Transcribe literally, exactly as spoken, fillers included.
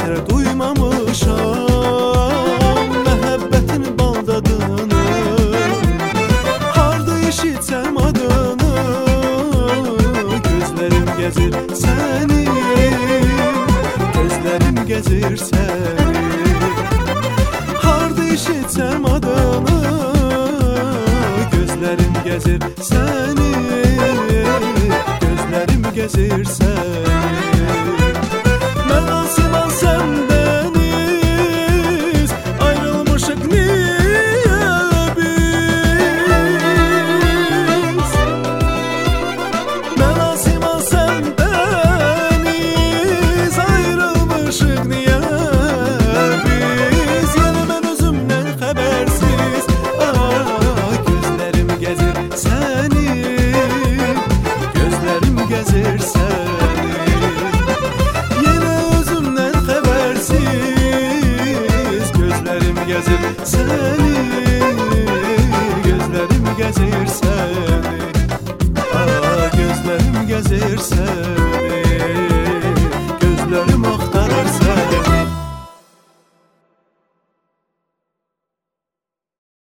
hələ duymamışam məhəbbətin bal dadını. Harda eşitsəm adını, gözlərim gəzir səni, gözlərim gəzir səni. Harda eşitsəm adını, gözlərim gəzir səni, gözlərim gəzir səni. Mən asılan sən dəniz, ayrılmışıq niyə biz? Mən asılan sən dəniz, ayrılmışıq niyə biz? Yenə mən özümdən xəbərsiz, ah, gözlərim gəzir səni, gözlərim gəzir səni. Yenə özümdən xəbərsiz, gözlərim gəzir səni, gözlərim gəzir səni.